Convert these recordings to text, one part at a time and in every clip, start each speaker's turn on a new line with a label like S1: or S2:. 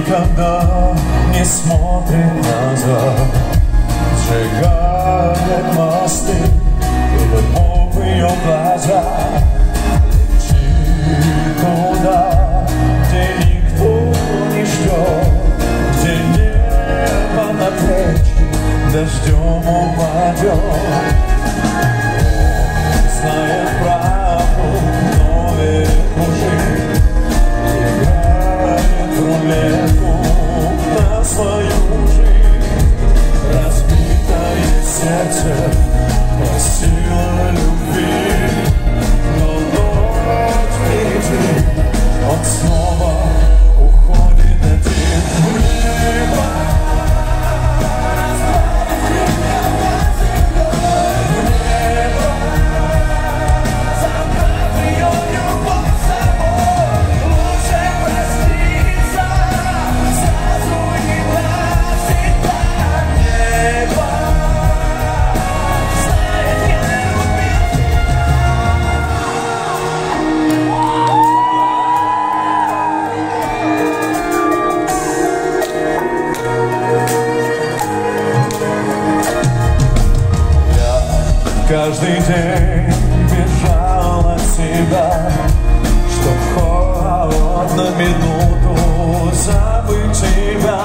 S1: никогда не смотрит назад, сжигает мосты и любовь в ее глазах. Лети туда, где никто не ждет, где небо на плечи дождем упадет. Он знает правду, но верит в лжи, играет рулетку на свою жизнь. Разбитое сердце сила любви, но ночь впереди, он снова уходит один в небо. Каждый день бежал от себя, чтоб хоть на минуту забыть тебя.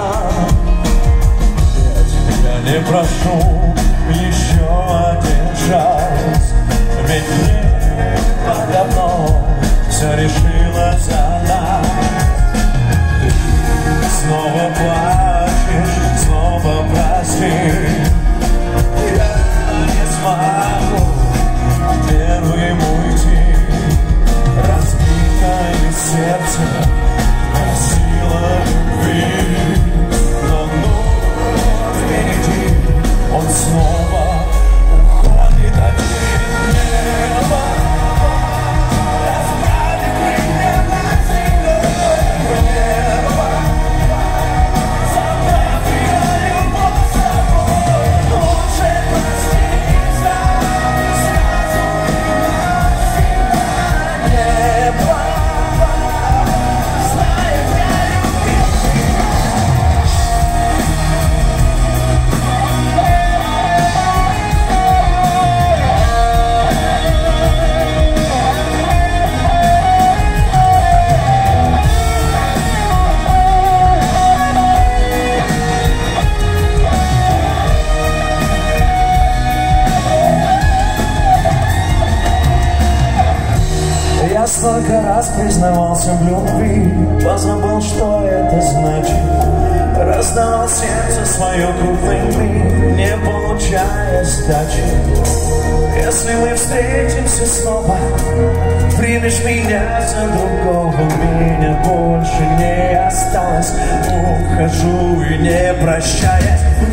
S1: Ведь я не прошу еще один шанс, ведь небо давно все решило за нас. Ты снова плачешь, снова прости. Смогу первым уйти, разбитое сердце сила любви, но ночь впереди, он снова уходит один в небо. Расправи крылья над землей, небо, забрав ее любовь с собой, лучше прости. Я столько раз признавался в любви, позабыл, что это значит. Раздавал сердце свое крупный миг, не получая сдачи. Если мы встретимся снова, примешь меня за другого, меня больше не осталось. Ухожу и не прощаясь.